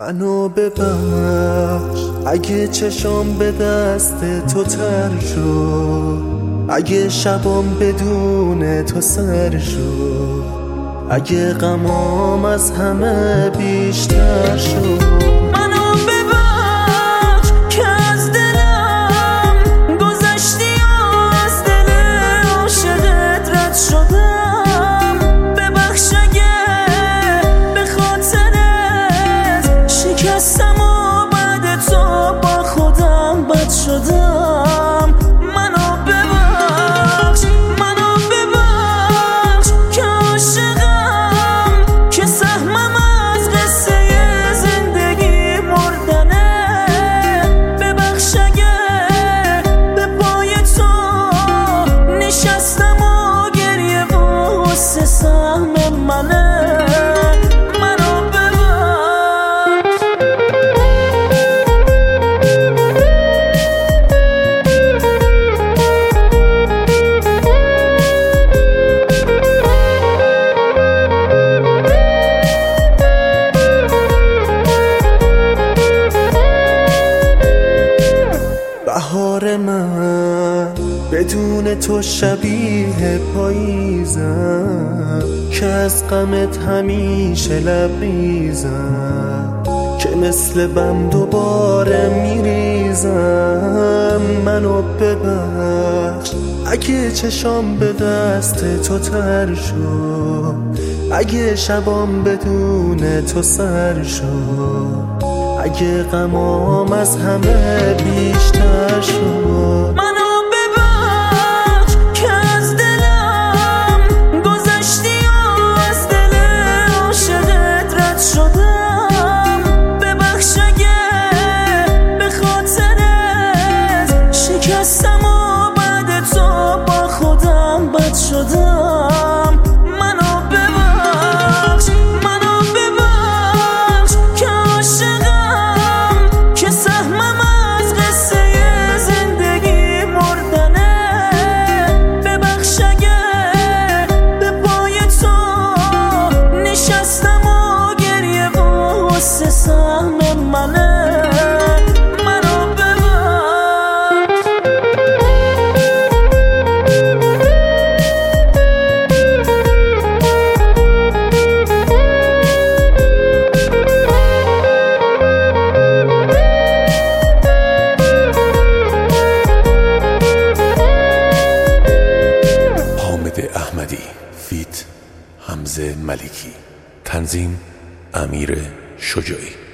منو ببخش اگه چشام به دست تو تر شد، اگه شبام بدون تو سر شد، اگه غمام از همه بیشتر شد. بهار من بدون تو شبیه پاییزم، که از غمت همیشه لبریزم، که مثل بم دوباره میریزم. منو ببخش اگه چشام به دست تو تر شد، اگه شبام بدون تو سر شد، اگه غمام از همه بیشتر شد. منو ببخش که از دلم گذشتی و از دل عاشقت رد شدم. ببخش اگه به خاطرت شکستم و بعد تو با خودم بد شدم. احمدی فیت حمزه ملکی، تنظیم امیر شجاعی.